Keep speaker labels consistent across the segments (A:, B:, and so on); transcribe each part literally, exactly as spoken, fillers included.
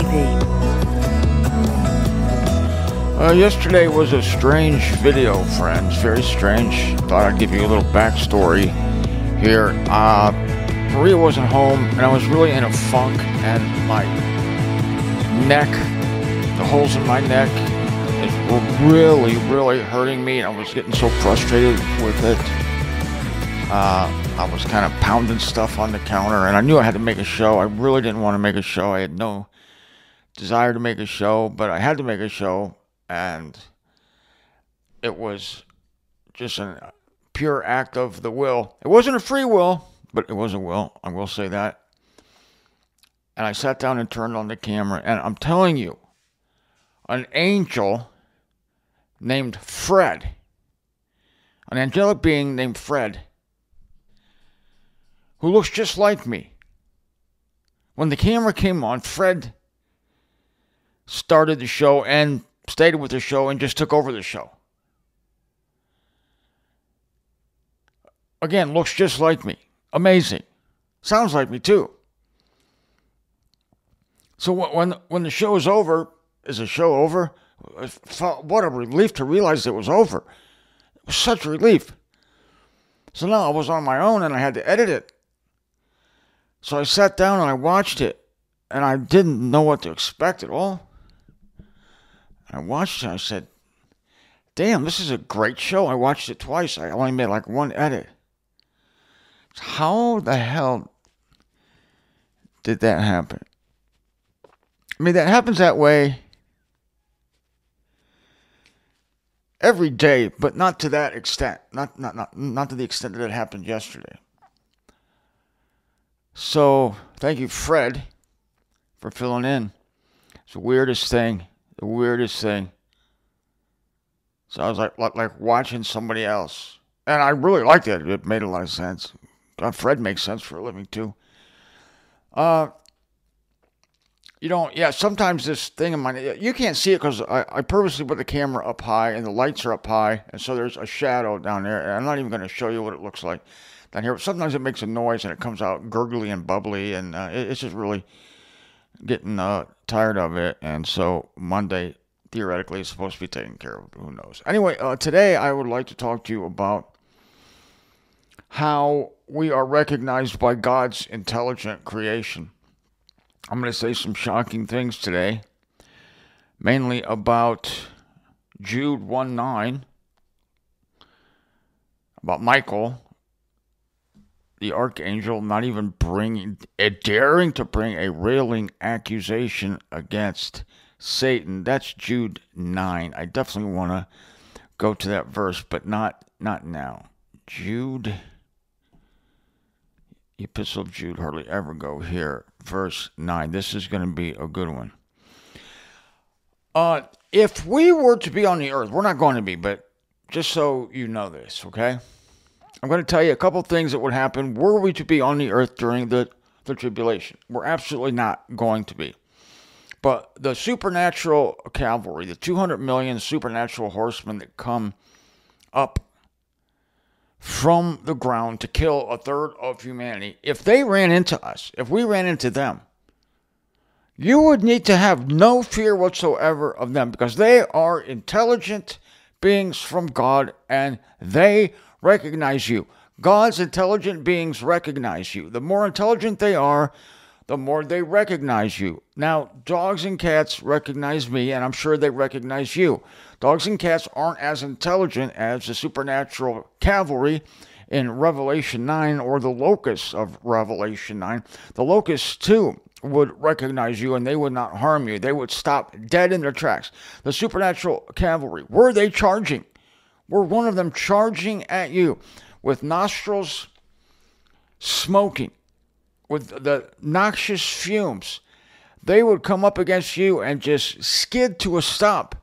A: V.
B: Uh, yesterday was a strange video, friends. Very strange. Thought I'd give you a little backstory here. Uh, Maria wasn't home, and I was really in a funk, and my neck, the holes in my neck, were really, really hurting me, and I was getting so frustrated with it. Uh, I was kind of pounding stuff on the counter, and I knew I had to make a show. I really didn't want to make a show. I had no desire to make a show, but I had to make a show. And it was just a pure act of the will. It wasn't a free will, but it was a will. I will say that. And I sat down and turned on the camera. And I'm telling you, an angel named Fred, an angelic being named Fred, who looks just like me. When the camera came on, Fred started the show and stayed with the show and just took over the show. Again, looks just like me. Amazing. Sounds like me too. So when when the show is over, is the show over? What a relief to realize it was over. It was such a relief. So now I was on my own and I had to edit it. So I sat down and I watched it, and I didn't know what to expect at all. I watched it and I said, damn, this is a great show. I watched it twice. I only made like one edit. How the hell did that happen? I mean, that happens that way every day, but not to that extent. Not, not, not, not to the extent that it happened yesterday. So, thank you, Fred, for filling in. It's the weirdest thing. The weirdest thing. So I was like, like, like watching somebody else. And I really liked it. It made a lot of sense. Uh, Fred makes sense for a living, too. Uh, you know, yeah, sometimes this thing in my... You can't see it because I, I purposely put the camera up high and the lights are up high. And so there's a shadow down there. And I'm not even going to show you what it looks like down here. But sometimes it makes a noise and it comes out gurgly and bubbly. And uh, it, it's just really... getting uh, tired of it, and so Monday theoretically is supposed to be taken care of. Who knows? Anyway, uh, today I would like to talk to you about how we are recognized by God's intelligent creation. I'm going to say some shocking things today, mainly about Jude one nine, about Michael, the archangel, not even bringing, uh, daring to bring a railing accusation against Satan. That's Jude nine. I definitely want to go to that verse, but not not now. Jude, Epistle of Jude, hardly ever go here. Verse nine. This is going to be a good one. Uh, if we were to be on the earth, we're not going to be, but just so you know this, okay? I'm going to tell you a couple things that would happen were we to be on the earth during the, the tribulation. We're absolutely not going to be. But the supernatural cavalry, the two hundred million supernatural horsemen that come up from the ground to kill a third of humanity, if they ran into us, if we ran into them, you would need to have no fear whatsoever of them because they are intelligent beings from God and they recognize you. God's intelligent beings recognize you. The more intelligent they are, the more they recognize you. Now, dogs and cats recognize me, and I'm sure they recognize you. Dogs and cats aren't as intelligent as the supernatural cavalry in Revelation nine or the locusts of Revelation nine. The locusts, too, would recognize you, and they would not harm you. They would stop dead in their tracks. The supernatural cavalry, were they charging? Were one of them charging at you with nostrils smoking, with the noxious fumes? They would come up against you and just skid to a stop.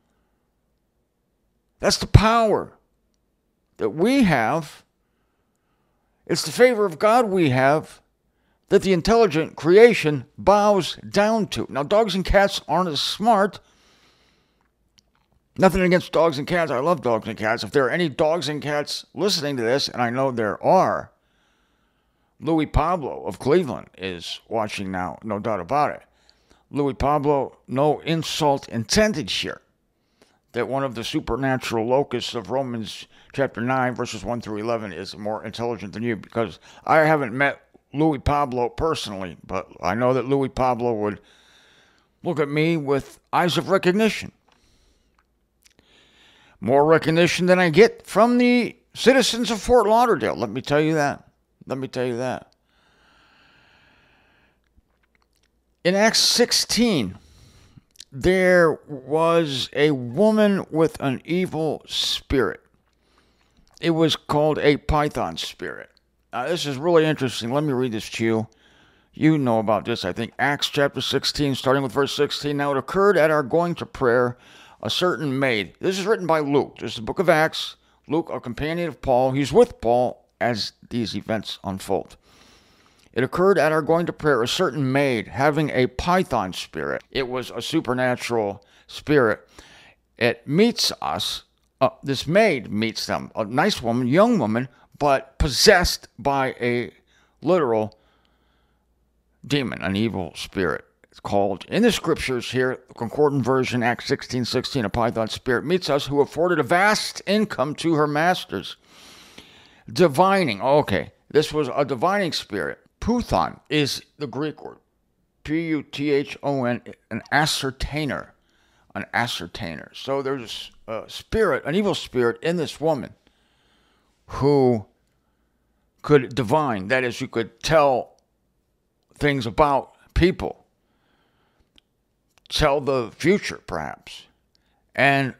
B: That's the power that we have. It's the favor of God we have that the intelligent creation bows down to. Now, dogs and cats aren't as smart. Nothing against dogs and cats. I love dogs and cats. If there are any dogs and cats listening to this, and I know there are, Louis Pablo of Cleveland is watching now, no doubt about it. Louis Pablo, no insult intended here, that one of the supernatural locusts of Romans chapter nine, verses one through eleven is more intelligent than you, because I haven't met Louis Pablo personally, but I know that Louis Pablo would look at me with eyes of recognition. More recognition than I get from the citizens of Fort Lauderdale. Let me tell you that. Let me tell you that. In Acts sixteen, there was a woman with an evil spirit. It was called a python spirit. Now, this is really interesting. Let me read this to you. You know about this, I think. Acts chapter sixteen, starting with verse sixteen. Now it occurred at our going to prayer, a certain maid. This is written by Luke. This is the book of Acts. Luke, a companion of Paul. He's with Paul as these events unfold. It occurred at our going to prayer, a certain maid having a python spirit. It was a supernatural spirit. It meets us. Uh, this maid meets them. A nice woman, young woman, but possessed by a literal demon, an evil spirit. It's called, in the scriptures here, the Concordant version, Acts sixteen sixteen, a python spirit meets us, who afforded a vast income to her masters. Divining. Okay, this was a divining spirit. Puthon is the Greek word. P U T H O N, an ascertainer. An ascertainer. So there's a spirit, an evil spirit in this woman who could divine. That is, you could tell things about people. Tell the future, perhaps. And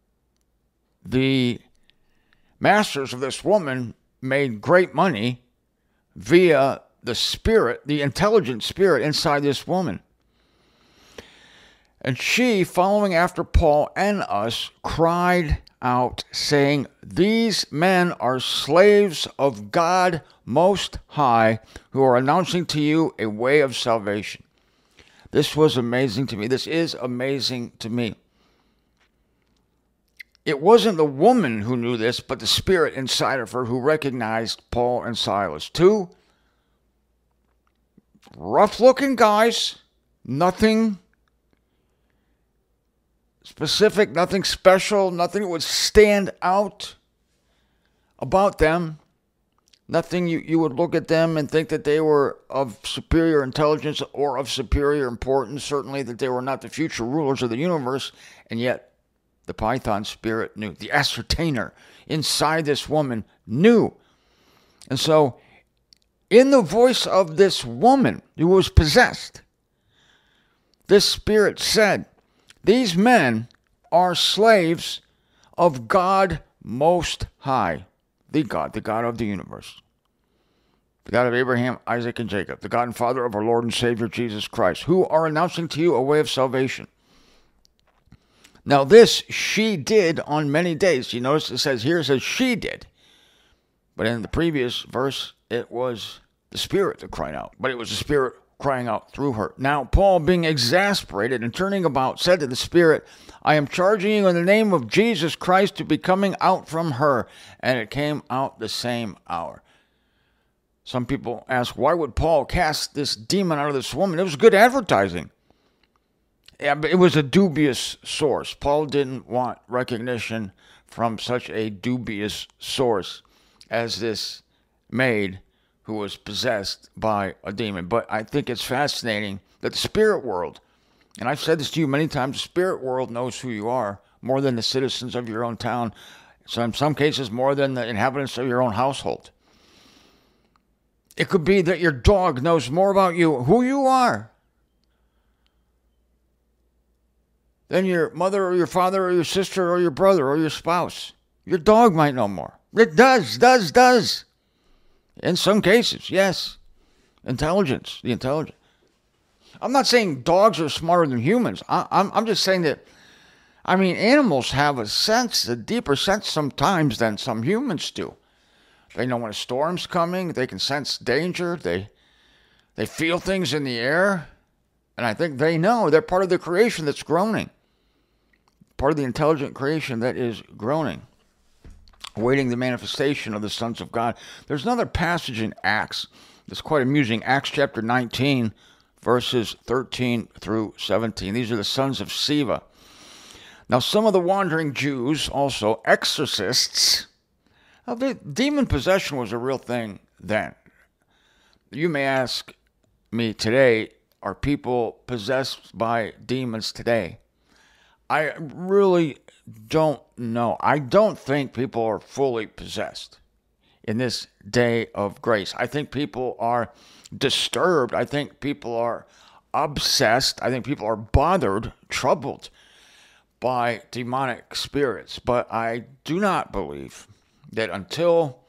B: the masters of this woman made great money via the spirit, the intelligent spirit inside this woman. And she, following after Paul and us, cried out, saying, "These men are slaves of God Most High, who are announcing to you a way of salvation." This was amazing to me. This is amazing to me. It wasn't the woman who knew this, but the spirit inside of her who recognized Paul and Silas. Two rough-looking guys, nothing specific, nothing special, nothing that would stand out about them. Nothing you, you would look at them and think that they were of superior intelligence or of superior importance. Certainly that they were not the future rulers of the universe. And yet the python spirit knew. The ascertainer inside this woman knew. And so in the voice of this woman who was possessed, this spirit said, "These men are slaves of God Most High." The God, the God of the universe. The God of Abraham, Isaac, and Jacob. The God and Father of our Lord and Savior Jesus Christ, who are announcing to you a way of salvation. Now this she did on many days. You notice it says here, it says she did. But in the previous verse, it was the Spirit that cried out. But it was the Spirit crying out through her. Now Paul, being exasperated and turning about, said to the Spirit, "I am charging you in the name of Jesus Christ to be coming out from her." And it came out the same hour. Some people ask, why would Paul cast this demon out of this woman? It was good advertising. Yeah, but it was a dubious source. Paul didn't want recognition from such a dubious source as this maid who was possessed by a demon. But I think it's fascinating that the spirit world, and I've said this to you many times, the spirit world knows who you are more than the citizens of your own town. So in some cases, more than the inhabitants of your own household. It could be that your dog knows more about you, who you are, than your mother or your father or your sister or your brother or your spouse. Your dog might know more. It does, does, does. In some cases, yes. Intelligence, the intelligence. I'm not saying dogs are smarter than humans. I, I'm, I'm just saying that, I mean, animals have a sense, a deeper sense sometimes than some humans do. They know when a storm's coming. They can sense danger. They, they feel things in the air. And I think they know. They're part of the creation that's groaning. Part of the intelligent creation that is groaning, awaiting the manifestation of the sons of God. There's another passage in Acts that's quite amusing. Acts chapter nineteen, verses thirteen through seventeen. These are the sons of Sceva. Now, some of the wandering Jews, also exorcists, now, the demon possession was a real thing then. You may ask me today, are people possessed by demons today? I really don't know. I don't think people are fully possessed in this day of grace. I think people are disturbed. I think people are obsessed. I think people are bothered, troubled by demonic spirits. But I do not believe that until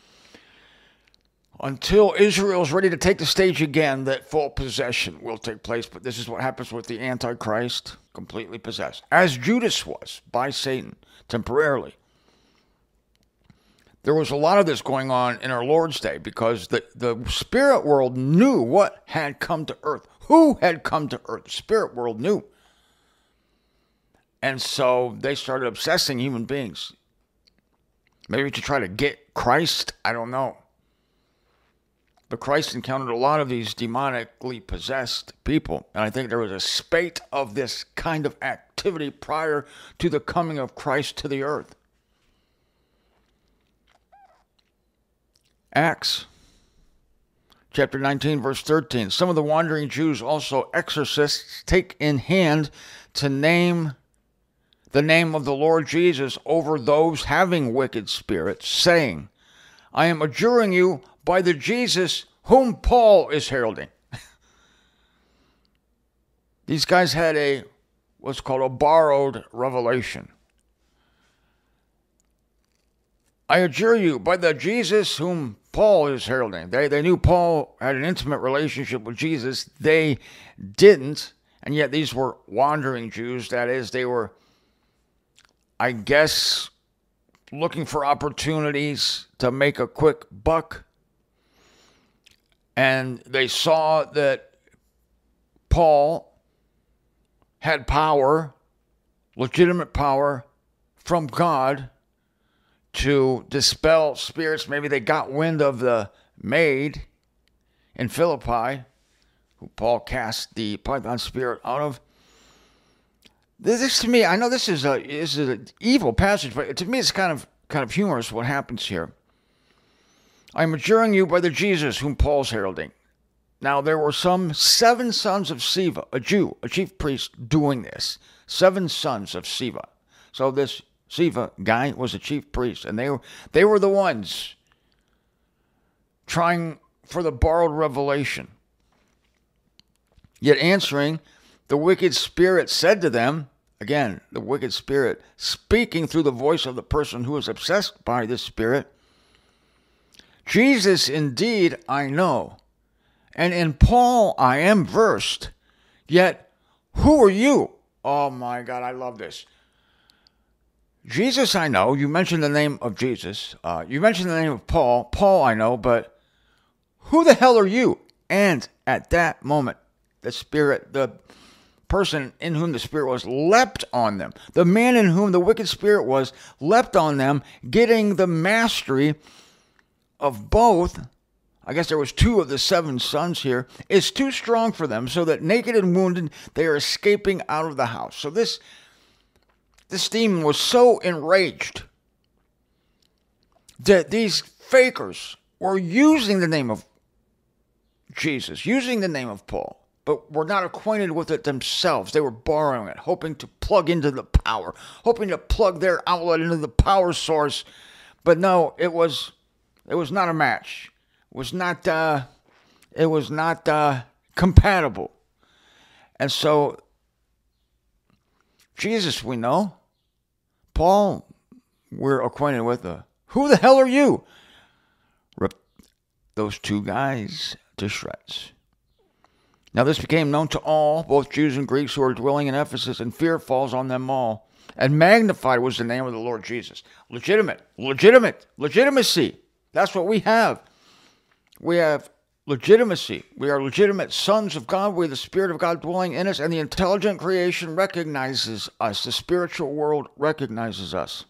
B: until Israel is ready to take the stage again, that full possession will take place. But this is what happens with the Antichrist, completely possessed, as Judas was by Satan temporarily. There was a lot of this going on in our Lord's day because the, the spirit world knew what had come to earth. Who had come to earth? The spirit world knew. And so they started obsessing human beings. Maybe to try to get Christ, I don't know. But Christ encountered a lot of these demonically possessed people. And I think there was a spate of this kind of activity prior to the coming of Christ to the earth. Acts chapter nineteen, verse thirteen. Some of the wandering Jews, also exorcists, take in hand to name the name of the Lord Jesus over those having wicked spirits, saying, I am adjuring you by the Jesus whom Paul is heralding. These guys had a, what's called a borrowed revelation. I adjure you by the Jesus whom Paul is heralding. They, they knew Paul had an intimate relationship with Jesus. They didn't. And yet these were wandering Jews. That is, they were, I guess, looking for opportunities to make a quick buck. And they saw that Paul had power, legitimate power from God to dispel spirits. Maybe they got wind of the maid in Philippi, who Paul cast the python spirit out of. This, this to me, I know this is a this is an evil passage, but to me it's kind of kind of humorous what happens here. I am adjuring you by the Jesus whom Paul's heralding. Now there were some seven sons of Sceva, a Jew, a chief priest, doing this. Seven sons of Sceva. So this Sceva guy was a chief priest, and they were they were the ones trying for the borrowed revelation. Yet answering, the wicked spirit said to them, again, the wicked spirit speaking through the voice of the person who is obsessed by this spirit, Jesus indeed I know, and in Paul I am versed, yet who are you? Oh my God, I love this. Jesus I know, you mentioned the name of Jesus, uh, you mentioned the name of Paul, Paul I know, but who the hell are you? And at that moment, the spirit, the person in whom the spirit was, leapt on them. The man in whom the wicked spirit was leapt on them, getting the mastery of both. I guess there was two of the seven sons here. Is too strong for them, so that naked and wounded they are escaping out of the house. So this, this demon was so enraged that these fakers were using the name of Jesus, using the name of Paul, but were not acquainted with it themselves. They were borrowing it, hoping to plug into the power, hoping to plug their outlet into the power source. But no, it was it was not a match. It was not uh, it was not uh, compatible. And so Jesus, we know. Paul, we're acquainted with. Uh, who the hell are you? Rip those two guys to shreds. Now this became known to all, both Jews and Greeks who were dwelling in Ephesus, and fear falls on them all. And magnified was the name of the Lord Jesus. Legitimate, legitimate, legitimacy. That's what we have. We have legitimacy. We are legitimate sons of God. We have the Spirit of God dwelling in us, and the intelligent creation recognizes us. The spiritual world recognizes us.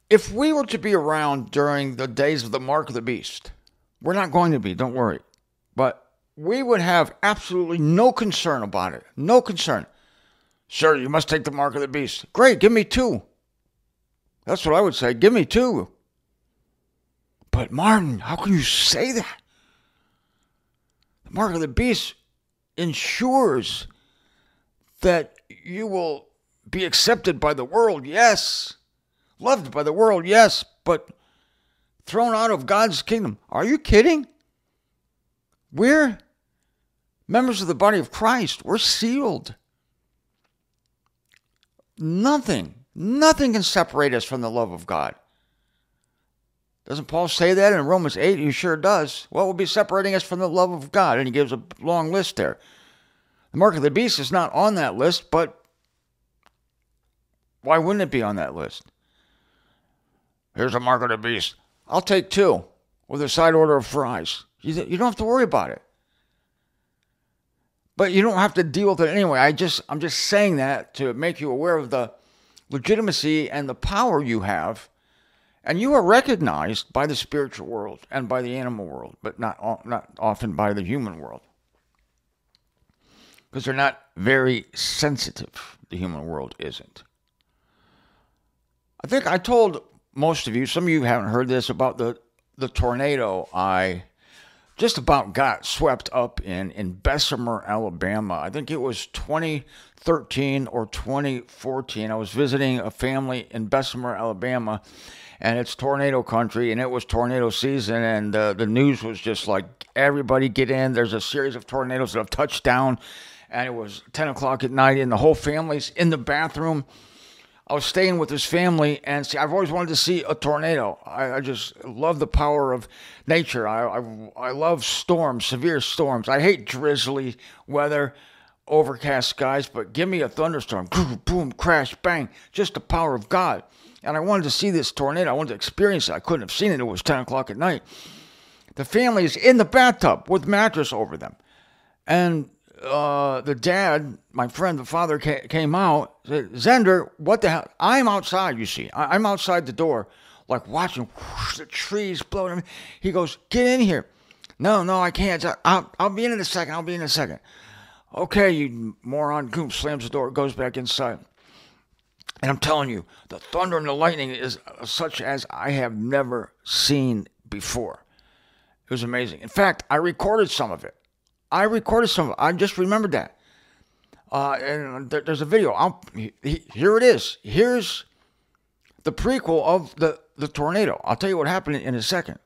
B: If we were to be around during the days of the mark of the beast, we're not going to be, don't worry. But we would have absolutely no concern about it. No concern. Sir, you must take the mark of the beast. Great, give me two. That's what I would say. Give me two. But Martin, how can you say that? The mark of the beast ensures that you will be accepted by the world, yes. Loved by the world, yes. But thrown out of God's kingdom. Are you kidding? We're members of the body of Christ. We're sealed. Nothing, nothing can separate us from the love of God. Doesn't Paul say that in Romans eight? He sure does. What will be separating us from the love of God? And he gives a long list there. The mark of the beast is not on that list, but why wouldn't it be on that list? Here's a mark of the beast. I'll take two with a side order of fries. You don't have to worry about it. But you don't have to deal with it anyway. I just, I'm just saying that to make you aware of the legitimacy and the power you have. And you are recognized by the spiritual world and by the animal world, but not, not often by the human world. Because they're not very sensitive. The human world isn't. I think I told most of you, some of you haven't heard this, about the, the tornado I just about got swept up in, in Bessemer, Alabama. I think it was twenty thirteen or twenty fourteen. I was visiting a family in Bessemer, Alabama, and it's tornado country, and it was tornado season, and uh, the news was just like, everybody get in. There's a series of tornadoes that have touched down, and it was ten o'clock at night, and the whole family's in the bathroom. I was staying with this family, and see, I've always wanted to see a tornado. I, I just love the power of nature. I, I I love storms, severe storms. I hate drizzly weather, overcast skies, but give me a thunderstorm. Boom, boom, crash, bang. Just the power of God. And I wanted to see this tornado. I wanted to experience it. I couldn't have seen it. It was ten o'clock at night. The family is in the bathtub with mattress over them. And Uh, the dad, my friend, the father ca- came out, said, Zender, what the hell? I'm outside, you see. I- I'm outside the door, like watching whoosh, the trees blowing. He goes, get in here. No, no, I can't. I'll, I'll be in in a second. I'll be in a second. Okay, you moron. Goom, slams the door, goes back inside. And I'm telling you, the thunder and the lightning is such as I have never seen before. It was amazing. In fact, I recorded some of it. I recorded some. I just remembered that. Uh, and there, there's a video. I'll, he, here it is. Here's the prequel of the, the tornado. I'll tell you what happened in a second.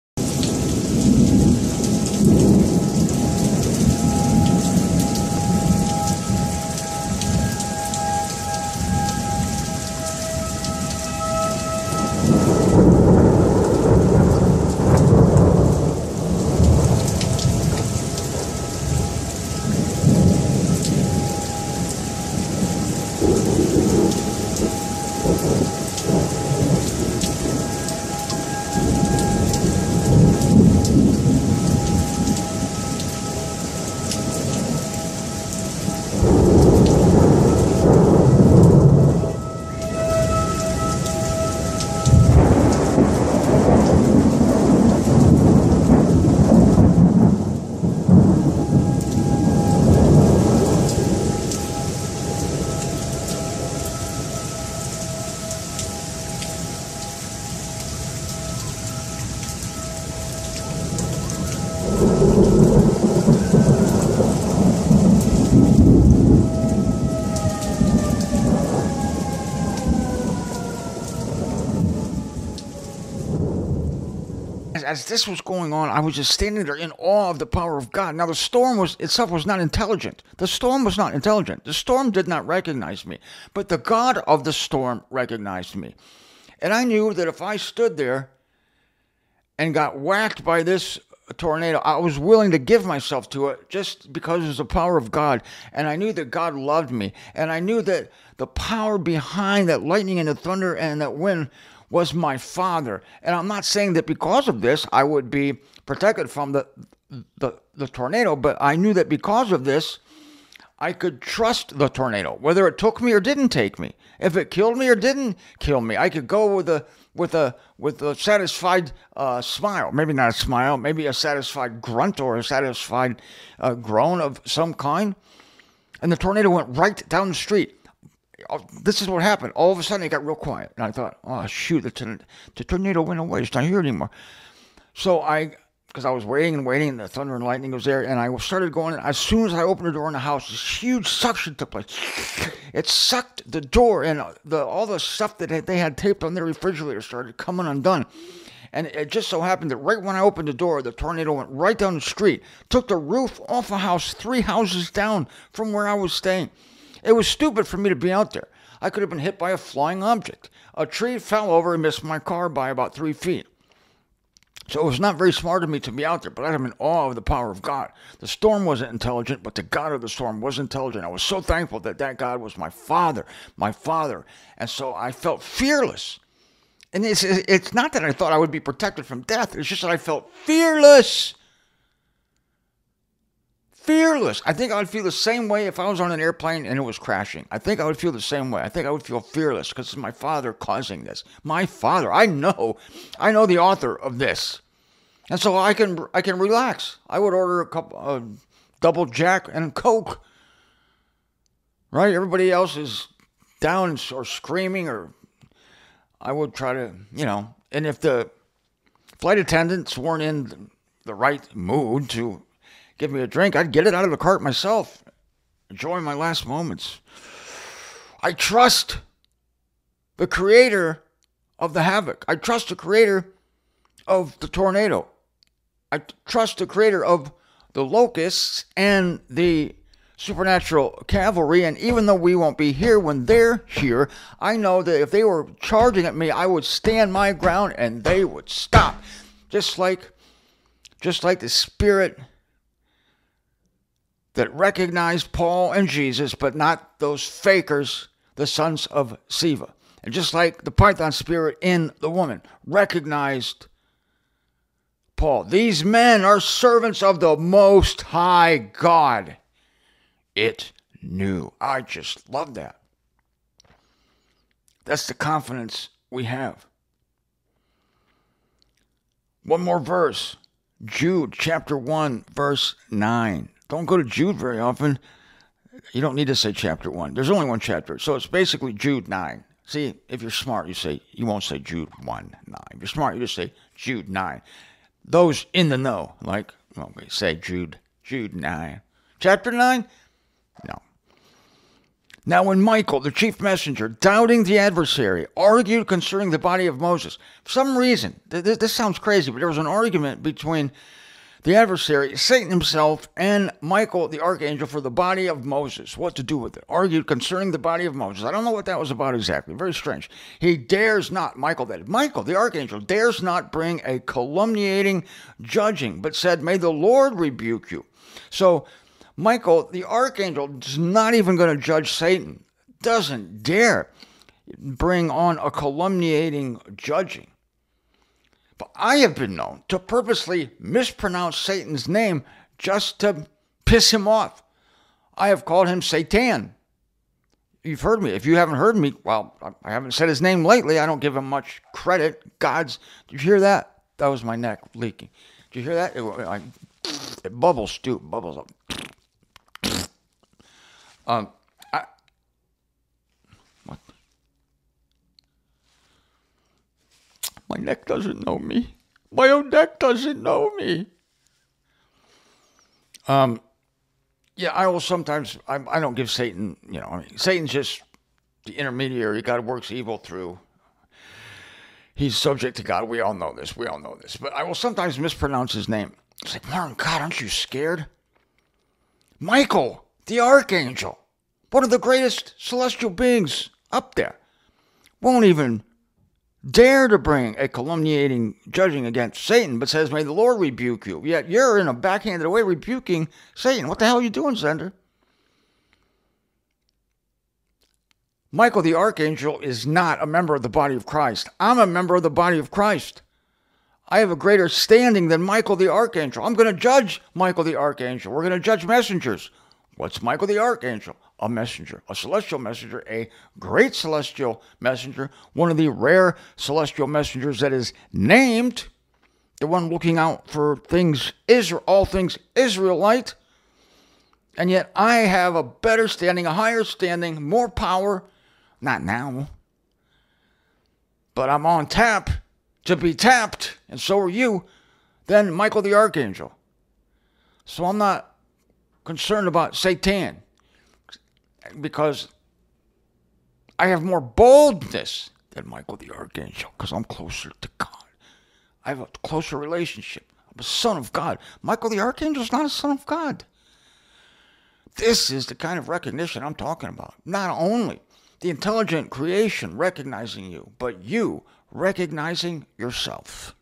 B: As this was going on, I was just standing there in awe of the power of God. Now, the storm was itself was not intelligent. The storm was not intelligent. The storm did not recognize me, but the God of the storm recognized me. And I knew that if I stood there and got whacked by this tornado, I was willing to give myself to it just because it was the power of God. And I knew that God loved me. And I knew that the power behind that lightning and the thunder and that wind was my Father. And I'm not saying that because of this, I would be protected from the, the, the tornado, but I knew that because of this, I could trust the tornado, whether it took me or didn't take me. If it killed me or didn't kill me, I could go with a with a with a satisfied uh, smile. Maybe not a smile, maybe a satisfied grunt or a satisfied uh, groan of some kind. And the tornado went right down the street. This is what happened. All of a sudden, it got real quiet, and I thought, "Oh shoot, the, t- the tornado went away. It's not here anymore." So I. Because I was waiting and waiting, and the thunder and lightning was there, and I started going. As soon as I opened the door in the house, this huge suction took place. It sucked the door, and the all the stuff that they had taped on their refrigerator started coming undone. And it just so happened that right when I opened the door, the tornado went right down the street, took the roof off a house three houses down from where I was staying. It was stupid for me to be out there. I could have been hit by a flying object. A tree fell over and missed my car by about three feet. So it was not very smart of me to be out there, but I'm in awe of the power of God. The storm wasn't intelligent, but the God of the storm was intelligent. I was so thankful that that God was my Father, my Father. And so I felt fearless. And it's, it's not that I thought I would be protected from death. It's just that I felt fearless. Fearless. I think I would feel the same way if I was on an airplane and it was crashing. I think I would feel the same way. I think I would feel fearless because it's my Father causing this. My Father. I know. I know the author of this. And so I can I can relax. I would order a couple uh, double Jack and Coke. Right? Everybody else is down or screaming, or I would try to, you know, and if the flight attendants weren't in the right mood to give me a drink, I'd get it out of the cart myself. Enjoy my last moments. I trust the creator of the havoc. I trust the creator of the tornado. I trust the creator of the locusts and the supernatural cavalry. And even though we won't be here when they're here, I know that if they were charging at me, I would stand my ground and they would stop. Just like, just like the Spirit that recognized Paul and Jesus, but not those fakers, the sons of Sceva. And just like the python spirit in the woman recognized Paul. These men are servants of the Most High God. It knew. I just love that. That's the confidence we have. One more verse. Jude chapter one, verse nine. Don't go to Jude very often. You don't need to say chapter one. There's only one chapter. So it's basically Jude nine. See, if you're smart, you say you won't say Jude one, nine. If you're smart, you just say Jude nine. Those in the know, like, okay, say Jude, Jude nine. Chapter nine? No. Now when Michael, the chief messenger, doubting the adversary, argued concerning the body of Moses, for some reason, th- th- this sounds crazy, but there was an argument between the adversary, Satan himself, and Michael, the archangel, for the body of Moses. What to do with it? Argued concerning the body of Moses. I don't know what that was about exactly. Very strange. He dares not, Michael, that Michael, the archangel, dares not bring a calumniating judging, but said, may the Lord rebuke you. So Michael, the archangel, is not even going to judge Satan. Doesn't dare bring on a calumniating judging. But I have been known to purposely mispronounce Satan's name just to piss him off. I have called him Satan. You've heard me. If you haven't heard me, well, I haven't said his name lately. I don't give him much credit. God's, did you hear that? That was my neck leaking. Did you hear that? It, I, it bubbles too. It bubbles up. Um, I, what? My neck doesn't know me. My own neck doesn't know me. Um, yeah, I will sometimes, I, I don't give Satan, you know, I mean, Satan's just the intermediary. God works evil through. He's subject to God. We all know this. We all know this. But I will sometimes mispronounce his name. It's like, Martin, God, aren't you scared? Michael, the archangel, one of the greatest celestial beings up there, won't even dare to bring a calumniating judging against Satan, but says, may the Lord rebuke you. Yet you're in a backhanded way rebuking Satan. What the hell are you doing, Zender? Michael the archangel is not a member of the body of Christ. I'm a member of the body of Christ. I have a greater standing than Michael the archangel. I'm going to judge Michael the archangel. We're going to judge messengers. What's Michael the Archangel? A messenger, a celestial messenger, a great celestial messenger, one of the rare celestial messengers that is named, the one looking out for things, Israel, all things Israelite. And yet I have a better standing, a higher standing, more power, not now, but I'm on tap to be tapped, and so are you, than Michael the Archangel. So I'm not concerned about Satan, because I have more boldness than Michael the Archangel, because I'm closer to God. I have a closer relationship. I'm a son of God. Michael the Archangel is not a son of God. This is the kind of recognition I'm talking about. Not only the intelligent creation recognizing you, but you recognizing yourself.